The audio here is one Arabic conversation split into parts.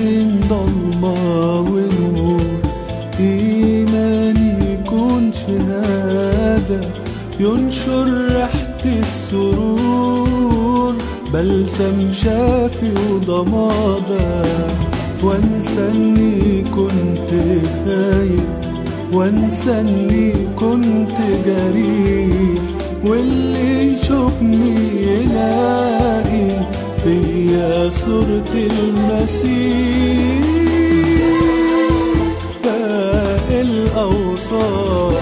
بين ضلمة ونور، إيماني يكون شهادة ينشر ريحة السرور، بلسم شافي وضمادة، وانسى اني كنت خايف، وانسى اني كنت جريح، واللي يشوفني يلاقي فيا صورة المسيح. فالأوصاف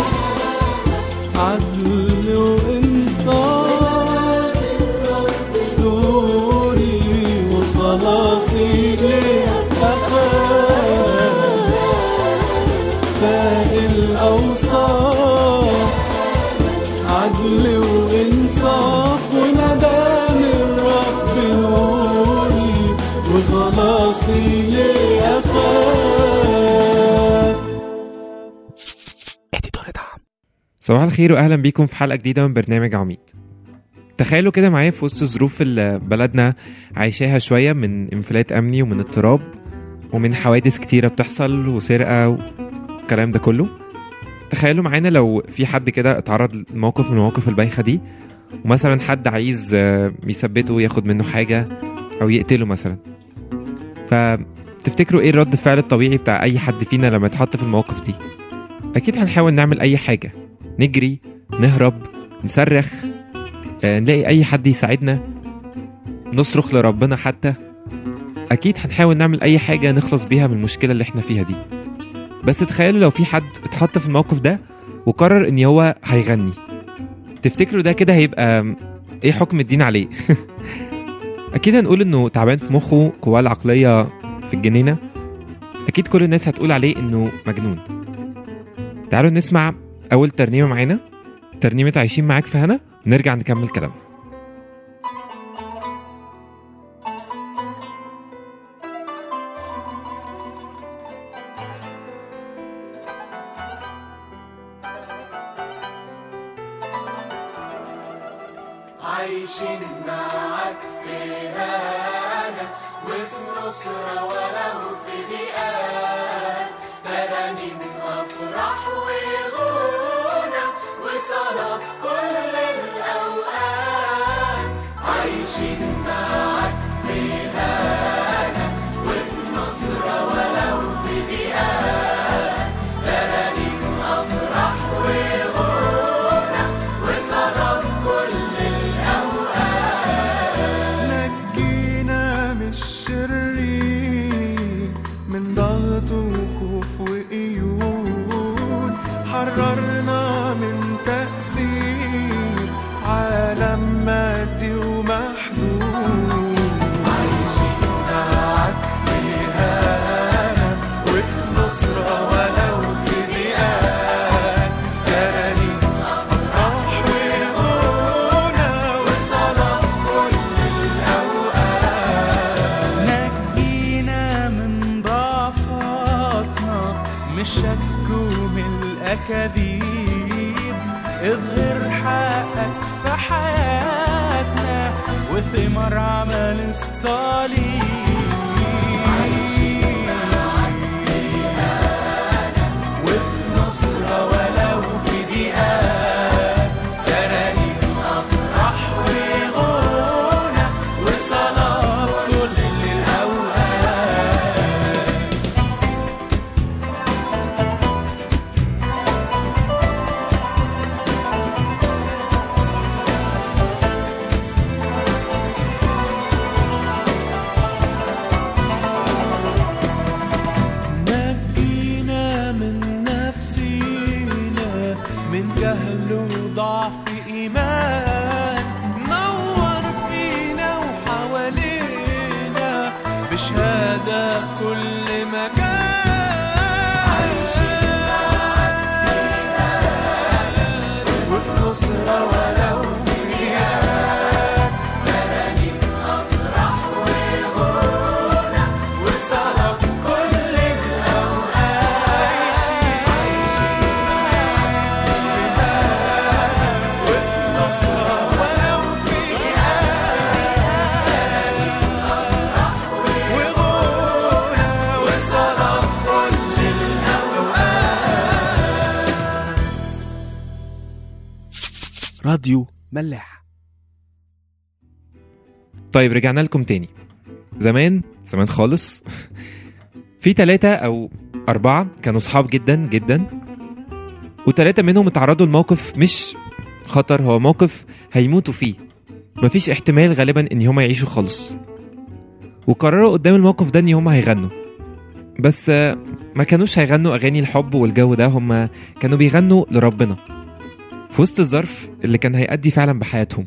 عدل وإنصاف، نوري وخلاصي لأخاف. فالأوصاف عدل وإنصاف، وندام الرب نوري وخلاصي لأخاف. صباح الخير واهلا بيكم في حلقه جديده من برنامج عميد. تخيلوا كده معايا في وسط ظروف اللي بلدنا عايشاها شويه من انفلات امني ومن اضطراب ومن حوادث كتيره بتحصل وسرقه والكلام ده كله. تخيلوا معانا لو في حد كده اتعرض لموقف من المواقف البايخه دي، ومثلا حد عايز يثبته ياخد منه حاجه او يقتله مثلا. فتفتكروا ايه الرد الفعل الطبيعي بتاع اي حد فينا لما يتحط في المواقف دي؟ اكيد هنحاول نعمل اي حاجه، نجري، نهرب، نصرخ، نلاقي اي حد يساعدنا، نصرخ لربنا حتى. اكيد هنحاول نعمل اي حاجه نخلص بيها من المشكله اللي احنا فيها دي. بس تخيلوا لو في حد اتحط في الموقف ده وقرر ان هو هيغني، تفتكروا ده كده هيبقى ايه حكم الدين عليه؟ اكيد هنقول انه تعبان في مخه، قواه العقليه في الجنينه. اكيد كل الناس هتقول عليه انه مجنون. تعالوا نسمع اول ترنيمه معانا، ترنيمه عايشين معاك في هنا، ونرجع نكمل كلام. عايشين معاك في هنا وفي نصرة ولو في ضيقات، ترانيم أفراح وغنى وصلاة في كل الأوقات. عايشين معاك في هنا وفي نصرة ولو في ضيقات، ترانيم أفراح وغنى وصلاة في كل من ضغط وخوف وقيود، حررنا من تأثير عالم مادي ومحدود. عايشين معاك في هنا وفي نصرة ولو في ضيقات، ترانيم أفراح وغنى وصلاة في كل الأوقات. نجينا من ضعفاتنا من الشك ومن الأكاذيب، اظهر حقك في حياتنا وثمر عمل الصليب. عايشين وفي نصرة ولو في ضيقات، ترانيم أفراح وغنى وصلاة في كل الأوقات. راديو ملاح. طيب رجعنا لكم تاني. زمان خالص في 3 أو 4 كانوا صحاب جدا جدا، و3 منهم اتعرضوا لموقف مش خطر، هو موقف هيموتوا فيه، مفيش احتمال غالبا ان هما يعيشوا خالص. وقرروا قدام الموقف ده ان هما هيغنوا، بس ما كانوش هيغنوا اغاني الحب والجو ده، هما كانوا بيغنوا لربنا في وسط الظرف اللي كان هيأدي فعلا بحياتهم.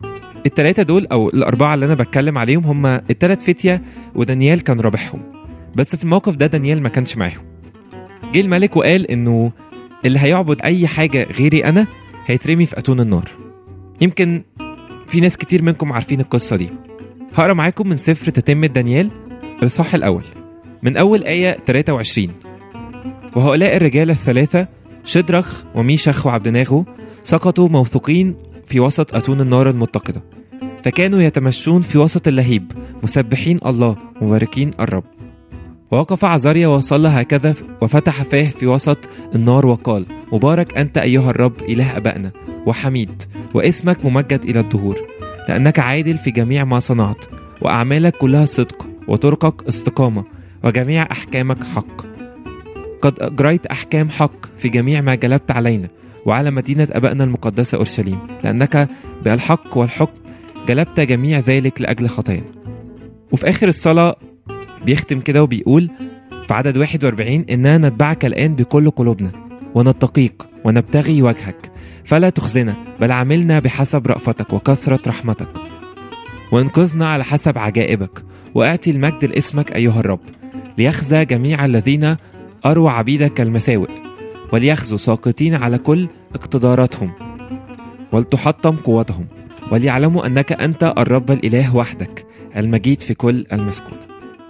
ال3 دول او ال4 اللي انا بتكلم عليهم هما ال3 فتية، ودانيال كان رابحهم. بس في الموقف ده دانيال ما كانش معاهم. جه الملك وقال انه اللي هيعبد اي حاجة غيري انا هيترمي في اتون النار. يمكن في ناس كتير منكم عارفين القصة دي. هقرأ معاكم من سفر تتمة دانيال الإصحاح الأول من أول آية 23. وهؤلاء الرجال ال3 شدرخ وميشخ وعبدناغو سقطوا موثوقين في وسط أتون النار المتقدة، فكانوا يتمشون في وسط اللهيب مسبحين الله مباركين الرب. ووقف عزاريا وصلى هكذا وفتح فاه في وسط النار وقال: مبارك أنت أيها الرب إله أبائنا وحميد، واسمك ممجد إلى الدهور، لأنك عادل في جميع ما صنعت، وأعمالك كلها صدق، وطرقك استقامة، وجميع أحكامك حق. قد أجريت أحكام حق في جميع ما جلبت علينا وعلى مدينة أبائنا المقدسة أورشليم، لأنك بالحق والحكم جلبت جميع ذلك لأجل خطايانا. وفي آخر الصلاة بيختم كده وبيقول في عدد 41: إننا نتبعك الآن بكل قلوبنا ونتقيك ونبتغي وجهك، فلا تخزنا بل عاملنا بحسب رأفتك وكثرة رحمتك، وانقذنا على حسب عجائبك، وأعطي المجد لاسمك أيها الرب، ليخزى جميع الذين أروى عبيدك المساوئ، وليخزوا ساقطين على كل اقتداراتهم، ولتحطم قوتهم، وليعلموا أنك أنت الرب الإله وحدك المجيد في كل المسكون.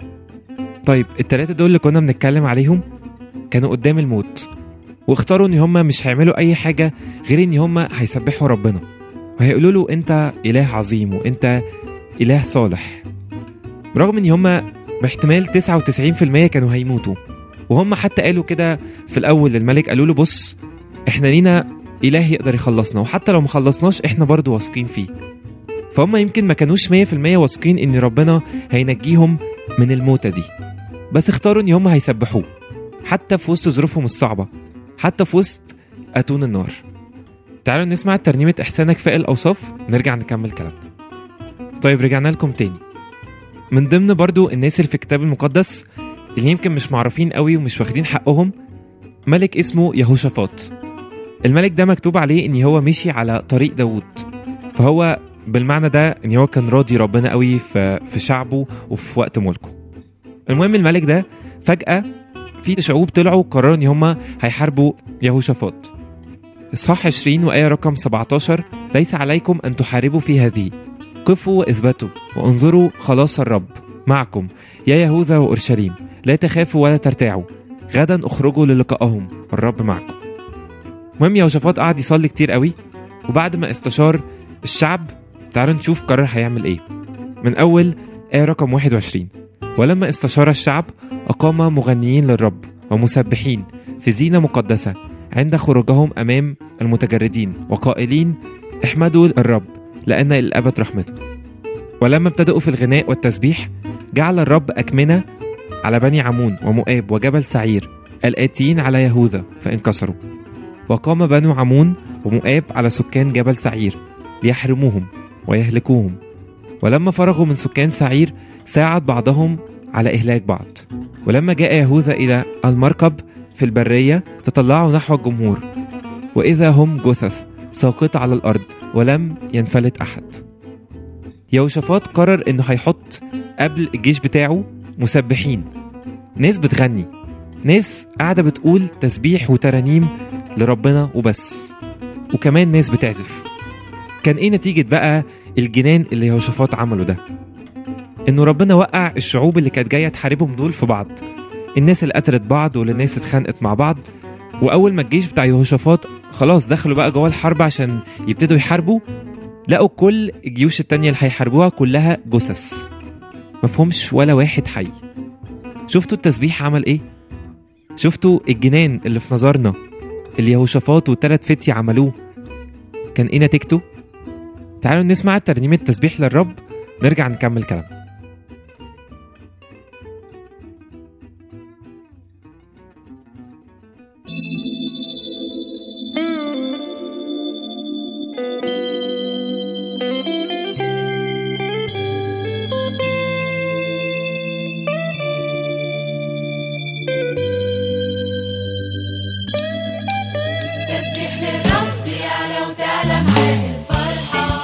طيب ال3 دول اللي كنا بنتكلم عليهم كانوا قدام الموت، واختاروا ان هم مش هيعملوا اي حاجة غير ان هم هيسبحوا ربنا وهيقولوا له انت اله عظيم وانت اله صالح، رغم ان هم باحتمال 99% كانوا هيموتوا. وهم حتى قالوا كده في الاول للملك، قالوا له بص احنا لينا اله يقدر يخلصنا، وحتى لو مخلصناش احنا برضو واثقين فيه. فهم يمكن ما كانوش 100% واثقين ان ربنا هينجيهم من الموتة دي، بس اختاروا ان هم هيسبحوه حتى في وسط ظروفهم الصعبة، حتى في وسط أتون النار. تعالوا نسمع ترنيمة إحسانك فائق الأوصاف، نرجع نكمل كلامنا. طيب رجعنا لكم تاني. من ضمن برضو الناس اللي في الكتاب المقدس اللي يمكن مش معروفين قوي ومش واخدين حقهم ملك اسمه يهوشافاط. الملك ده مكتوب عليه ان هو مشي على طريق داود، فهو بالمعنى ده ان هو كان راضي ربنا قوي في شعبه وفي وقت ملكه. المهم الملك ده فجأة في شعوب طلعوا قرروا ان هم هيحاربوا يهوشافاط. إصحاح 20 وآية رقم 17: ليس عليكم أن تحاربوا في هذه، قفوا واثبتوا وانظروا خلاص الرب معكم يا يهوذا وأورشليم، لا تخافوا ولا ترتاعوا، غدا اخرجوا للقائهم والرب معكم. المهم يهوشافاط قعد يصلي كتير قوي، وبعد ما استشار الشعب تعالوا نشوف قرر هيعمل ايه. من أول آية رقم 21: ولما استشار الشعب أقام مغنيين للرب ومسبحين في زينة مقدسة عند خروجهم أمام المتجردين، وقائلين احمدوا الرب لأن الأبد رحمته. ولما ابتدأوا في الغناء والتسبيح جعل الرب أكمنة على بني عمون ومؤاب وجبل سعير الآتيين على يهوذا فانكسروا، وقام بنو عمون ومؤاب على سكان جبل سعير ليحرموهم ويهلكوهم. ولما فرغوا من سكان سعير ساعد بعضهم على إهلاك بعض. ولما جاء يهوذا إلى المركب في البرية تطلعوا نحو الجمهور، وإذا هم جثث ساقطة على الأرض ولم ينفلت أحد. يهوشافاط قرر إنه هيحط قبل الجيش بتاعه مسبحين، ناس بتغني، ناس قاعدة بتقول تسبيح وترانيم لربنا وبس، وكمان ناس بتعزف. كان إيه نتيجة بقى الجنان اللي يهوشافاط عمله ده؟ إنه ربنا وقع الشعوب اللي كانت جاية تحاربهم دول في بعض، الناس اللي قتلت بعض والناس اتخانقت مع بعض. وأول ما الجيش بتاع يهوشافاط خلاص دخلوا بقى جوه الحرب عشان يبتدوا يحاربوا، لقوا كل الجيوش التانية اللي هيحاربوها كلها جثث، مفهومش ولا واحد حي. شفتوا التسبيح عمل ايه؟ شفتوا الجنان اللي في نظرنا اللي يهوشافاط و3 فتية عملوه؟ كان ايه نتيجته؟ تعالوا نسمع ترنيمة تسبيح للرب، نرجع نكمل كلام. تسبيح للرب يعلى وتعلى معاه الفرحة،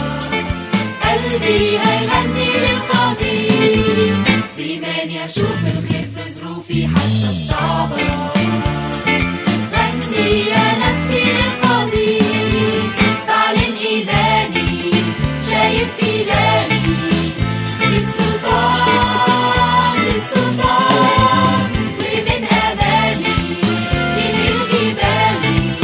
قلبي هيغني للقدير، بإيماني أشوف الخير في ظروفي حتى الصعبة. غني يا نفسي للقدير، بعلن إيماني، شايف إلهي، للسلطان للسلطان، ومن أمامي ينهي الجبال.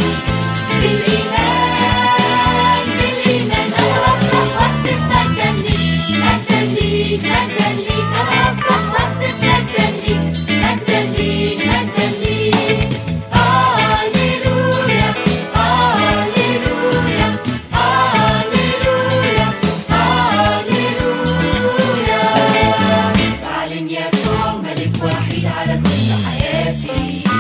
بالإيمان بالإيمان أنا أفرح وأهتف مجدا ليك، مجدا ليك مجدا ليك، أنا أفرح وأهتف مجدا ليك، مجدا ليك مجدا ليك. هاليلويا هاليلويا هاليلويا هاليلويا. بعلن يسوع ملك وحيد على كل حياتي،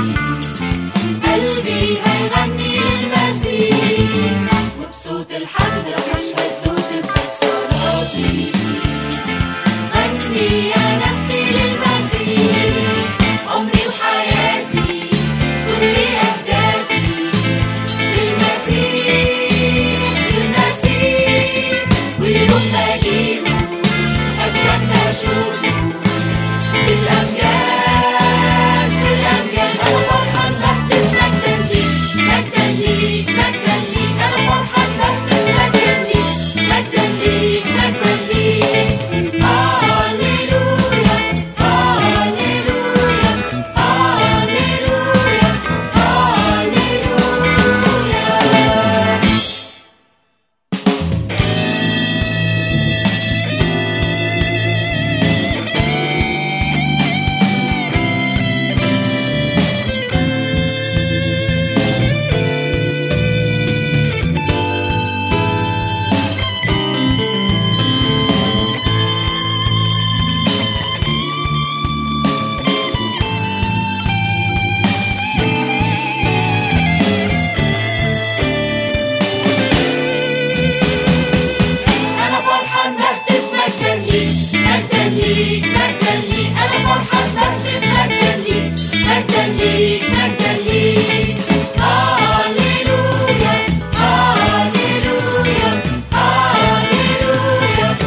قلبي هيغني للمسيح، وبصوت الحمد رح أشهد له تثبت صلاتي. غني يا نفسي للمسيح، عمري وحياتي كل أهدافي للمسيح للمسيح. واليوم بجيبه أستنى أشوفه في الأمجاد في الأمجاد. أنا فرحان بهتف مجدا ليك، مجدا ليك مجدا ليك، أنا فرحان بهتف مجدا ليك، مجدا ليك مجدا ليك. هاليلويا هاليلويا هاليلويا هاليلويا. أنا فرحان بهتف مجدا ليك، مجدا ليك مجدا ليك، أنا فرحان بهتف مجدا ليك، مجدا ليك مجدا ليك. هاليلويا هاليلويا هاليلويا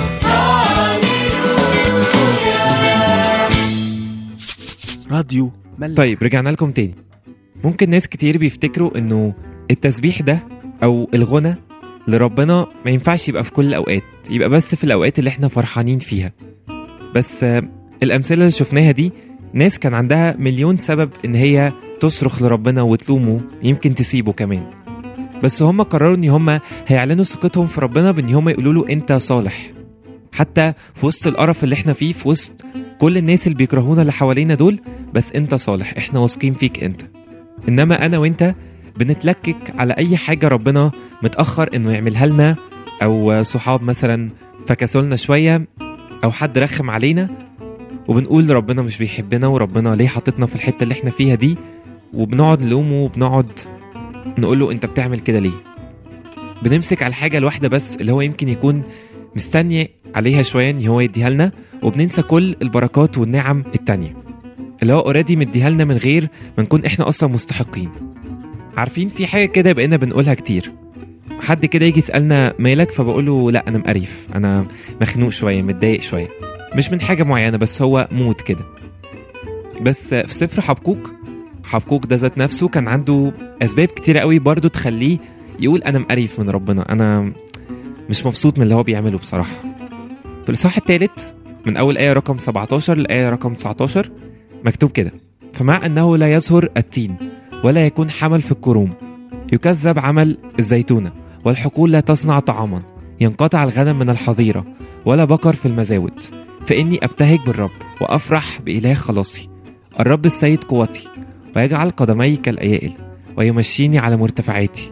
هاليلويا. راديو ملاح. طيب رجعنا لكم تاني. ممكن ناس كتير بيفتكروا انه التسبيح ده او الغنى لربنا ما ينفعش يبقى في كل الاوقات، يبقى بس في الاوقات اللي احنا فرحانين فيها. بس الامثله اللي شفناها دي ناس كان عندها مليون سبب ان هي تصرخ لربنا وتلومه، يمكن تسيبه كمان، بس هم قرروا ان هم هيعلنوا ثقتهم في ربنا بان هم يقولوا له انت صالح، حتى في وسط القرف اللي احنا فيه، في وسط كل الناس اللي بيكرهونا اللي حوالينا دول، بس انت صالح، احنا واثقين فيك انت. انما انا وانت بنتلكك على اي حاجه ربنا متاخر انه يعملها لنا، او صحاب مثلا فكسولنا شويه، او حد رخم علينا، وبنقول ربنا مش بيحبنا، وربنا ليه حاططنا في الحته اللي احنا فيها دي، وبنقعد نلومه وبنقعد نقول له انت بتعمل كده ليه. بنمسك على الحاجه الواحده بس اللي هو يمكن يكون مستني عليها شويه ان هو يديها لنا، وبننسى كل البركات والنعم التانية اللي هو اوريدي مديها لنا من غير ما نكون احنا اصلا مستحقين. عارفين في حاجه كده بقينا بنقولها كتير، حد كده يجي يسالنا مالك، فبقوله لا انا مقريف، انا مخنوق شويه، متضايق شويه، مش من حاجه معينه بس هو مود كده. بس في سفر حبقوق ده ذات نفسه كان عنده اسباب كتيره قوي برضو تخليه يقول انا مقريف من ربنا، انا مش مبسوط من اللي هو بيعمله بصراحه. في الاصحاح الثالث من اول ايه رقم 17 لايه رقم 19 مكتوب كده: فمع انه لا يزهر التين ولا يكون حمل في الكروم، يكذب عمل الزيتونه، والحقول لا تصنع طعاما، ينقطع الغنم من الحظيره ولا بقر في المزاود، فاني ابتهج بالرب وافرح باله خلاصي. الرب السيد قوتي، ويجعل قدمي كالايائل، ويمشيني على مرتفعاتي،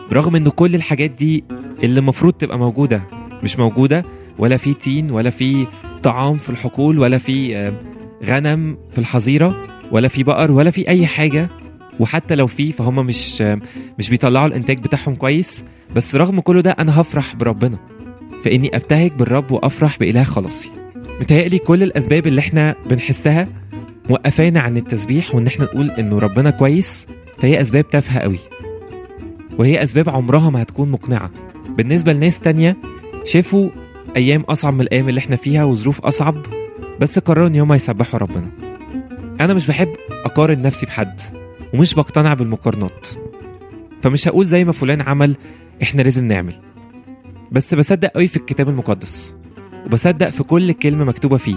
برغم انه كل الحاجات دي اللي المفروض تبقى موجودة مش موجودة، ولا في تين ولا في طعام في الحقول ولا في غنم في الحظيرة ولا في بقر ولا في أي حاجة، وحتى لو في فهم مش بيطلعوا الإنتاج بتاعهم كويس. بس رغم كل ده أنا هفرح بربنا، فإني أبتهج بالرب وأفرح بإله خلاصي. متهيألي كل الأسباب اللي احنا بنحسها وقفانا عن التسبيح وإن احنا نقول إنه ربنا كويس، فهي أسباب تافهة قوي، وهي أسباب عمرها ما هتكون مقنعة بالنسبة لناس تانية شافوا أيام أصعب من الأيام اللي احنا فيها وظروف أصعب، بس قرروا إن هم يسبحوا ربنا. أنا مش بحب أقارن نفسي بحد ومش بقتنع بالمقارنات، فمش هقول زي ما فلان عمل احنا لازم نعمل، بس بصدق قوي في الكتاب المقدس، وبصدق في كل كلمة مكتوبة فيه،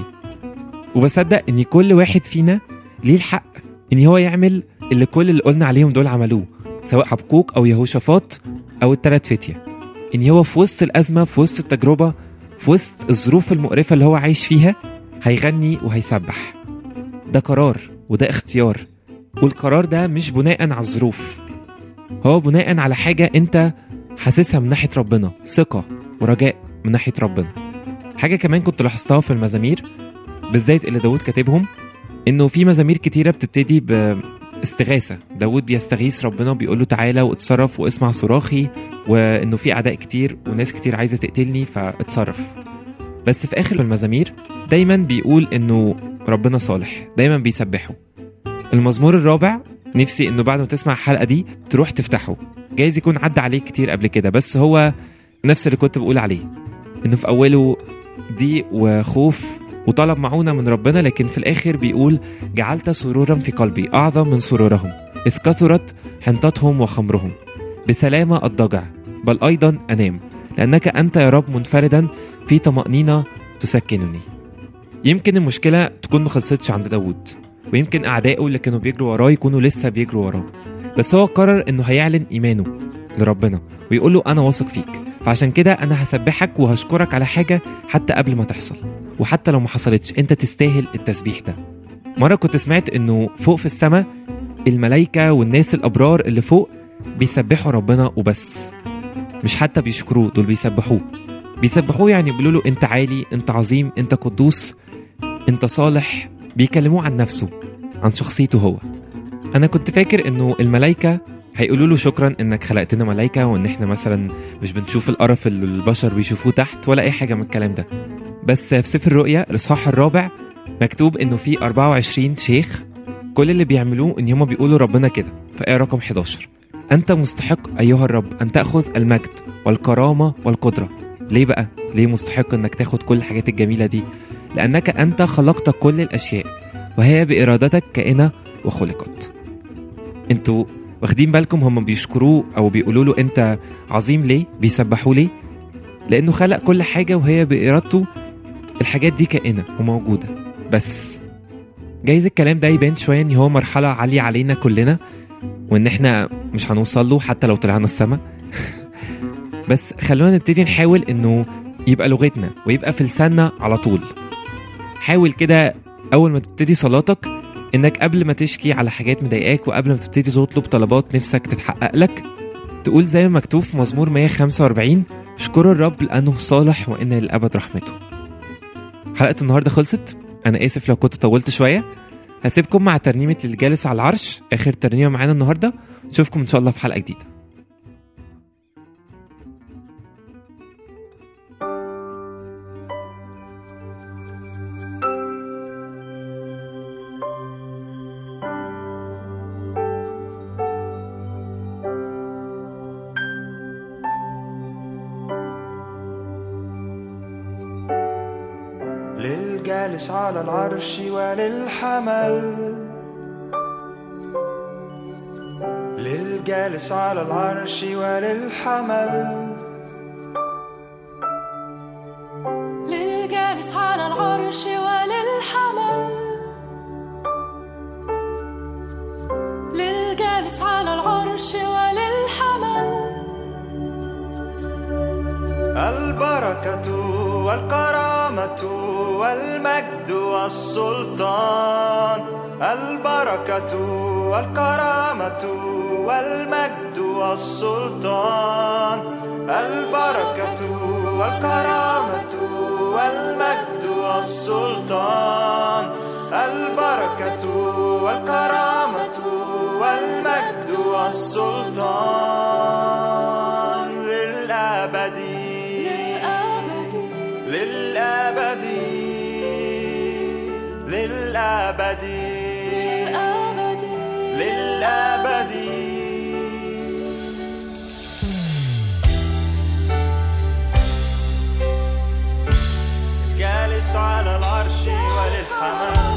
وبصدق إن كل واحد فينا ليه الحق إن هو يعمل اللي كل اللي قلنا عليهم دول عملوه، سواء حبقوق أو يهوشافاط أو الثلاث فتية. إن هو في وسط الأزمة، في وسط التجربة، في وسط الظروف المقرفة اللي هو عايش فيها هيغني وهيسبح. ده قرار وده اختيار، والقرار ده مش بناء على الظروف، هو بناء على حاجة انت حاسسها من ناحية ربنا، ثقة ورجاء من ناحية ربنا. حاجة كمان كنت لاحظتها في المزامير بالذات اللي داود كاتبهم، انه في مزامير كتيرة بتبتدي باستغاثة، داود بيستغيث ربنا وبيقول له تعالى واتصرف واسمع صراخي، وانه في اعداء كتير وناس كتير عايزة تقتلني فاتصرف. بس في اخر المزامير دايما بيقول انه ربنا صالح، دايما بيسبحه. المزمور الرابع نفسي انه بعد ما تسمع الحلقة دي تروح تفتحه، جايز يكون عدى عليك كتير قبل كده، بس هو نفس اللي كنت بقول عليه، انه في اوله ضيق وخوف وطلب معونة من ربنا، لكن في الاخر بيقول جعلت سرورا في قلبي اعظم من سرورهم، اذ كثرت حنطتهم وخمرهم، بسلامة اضطجع بل ايضا انام، لانك انت يا رب منفردا في طمأنينة تسكنني. يمكن المشكلة تكون مخلصتش عند داود، ويمكن أعدائه اللي كانوا بيجروا وراه يكونوا لسه بيجروا وراه، بس هو قرر إنه هيعلن إيمانه لربنا ويقول له أنا واثق فيك، فعشان كده أنا هسبحك وهشكرك على حاجة حتى قبل ما تحصل، وحتى لو ما حصلتش أنت تستاهل التسبيح ده. مرة كنت سمعت إنه فوق في السماء الملائكة والناس الأبرار اللي فوق بيسبحوا ربنا وبس، مش حتى بيشكروه، دول بيسبحوه يعني بيقولوا له أنت عالي، أنت عظيم، أنت قدوس، أنت صالح، بيكلموه عن نفسه، عن شخصيته هو. أنا كنت فاكر إنه الملائكة هيقولوا له شكرا إنك خلقتنا ملائكة، وإن إحنا مثلا مش بنشوف القرف اللي البشر بيشوفوه تحت ولا أي حاجة من الكلام ده. بس في سفر الرؤيا الإصحاح الرابع مكتوب إنه في 24 شيخ كل اللي بيعملوه إن هم بيقولوا ربنا كده في آية رقم 11: أنت مستحق أيها الرب أن تأخذ المجد والكرامة والقدرة. ليه بقى؟ ليه مستحق إنك تاخد كل الحاجات الجميلة دي؟ لأنك أنت خلقت كل الأشياء وهي بإرادتك كائنة وخلقت. انتوا واخدين بالكم هم بيشكروه أو بيقولوا له أنت عظيم ليه؟ بيسبحوا ليه؟ لأنه خلق كل حاجة وهي بإرادته الحاجات دي كائنة وموجودة. بس جايز الكلام ده يبان شوية إن هو مرحلة عالية علينا كلنا، وإن إحنا مش هنوصل له حتى لو طلعنا السما. بس خلونا نبتدي نحاول إنه يبقى لغتنا ويبقى في لساننا على طول. حاول كده أول ما تبتدي صلاتك إنك قبل ما تشكي على حاجات مضايقاك وقبل ما تبتدي تطلب طلبات نفسك تتحقق لك، تقول زي ما مكتوب في مزمور 145: اشكروا الرب لأنه صالح وإن للأبد رحمته. حلقة النهاردة خلصت، أنا آسف لو كنت طولت شوية. هسيبكم مع ترنيمة للجالس على العرش، آخر ترنيمة معانا النهاردة. نشوفكم إن شاء الله في حلقة جديدة. للجالس على العرش وللحمل، للجالس على العرش وللحمل، للجالس على العرش وللحمل، للجالس على العرش وللحمل، البركة والكرامة والمجد والسلطان، البركة والكرامة والمجد والسلطان البركة والكرامة والمجد والسلطان البركة والكرامة والمجد والسلطان للأبد للأبد للأبد للأبد جالس على العرش وللحمام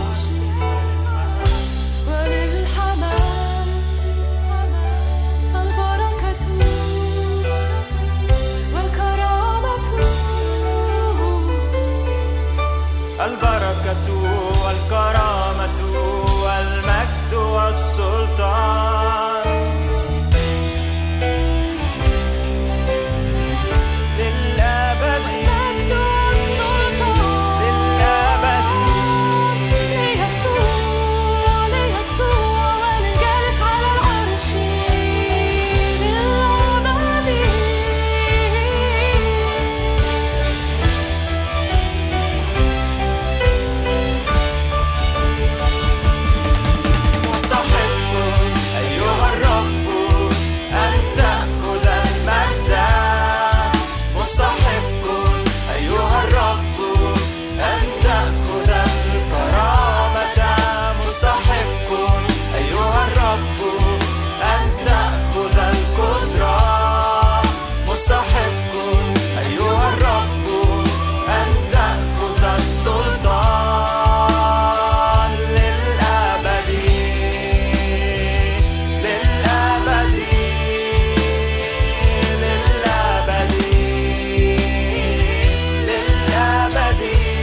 البركة والكرامة البركة والكرامة والمجد والسلطان للأبد للأبد ليسوع الجالس على العرش للأبد مستحق أيها الرب أن تأخذ المجد مستحق أيها الرب أن تأخذ الكرامة مستحق أيها الرب أن تأخذ القدرة مستحق أيها الرب أن تأخذ السلطان للأبد للأبد للأبد للأبد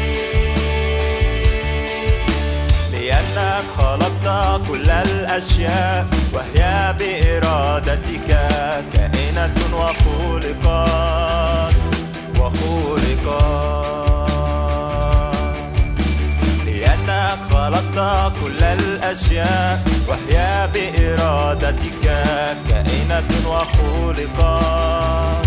لأنك خلقت كل الأشياء وهي بإرادتك كائنة وخلقت لأنك خلقت كل الأشياء وهي بإرادتك كائنة وخلقت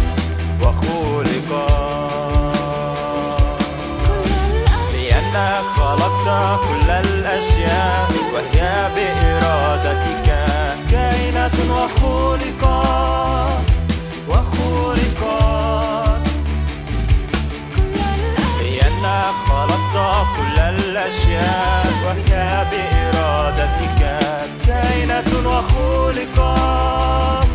لأنك خلقت كل الأشياء وهي بإرادتك كائنة وخلقت لأنك خلقت كل الأشياء وهي بإرادتك كائنة وخلقت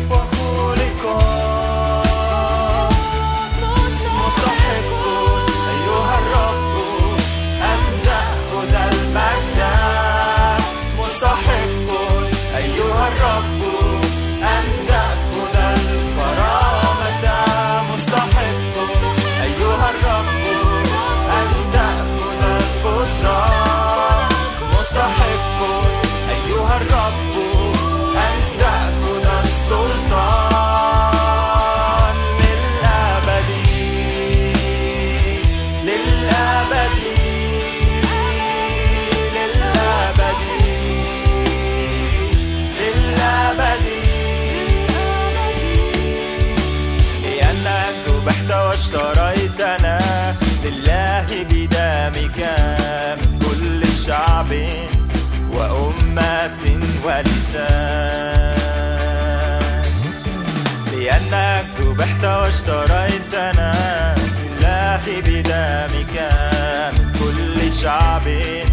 مستحق أيها الرب أن تأخذ المجد مستحق أيها الرب أن تأخذ الكرامة مستحق أيها الرب أن تأخذ القدرة مستحق أيها الرب أن تأخذ السلطان للأبد للأبد للأبد للأبد لأنك ذبحت واشتريتنا لله بدمك من كل شعب وأمة ولسان لأنك ذبحت واشتريتنا لله بدمك من كل شعب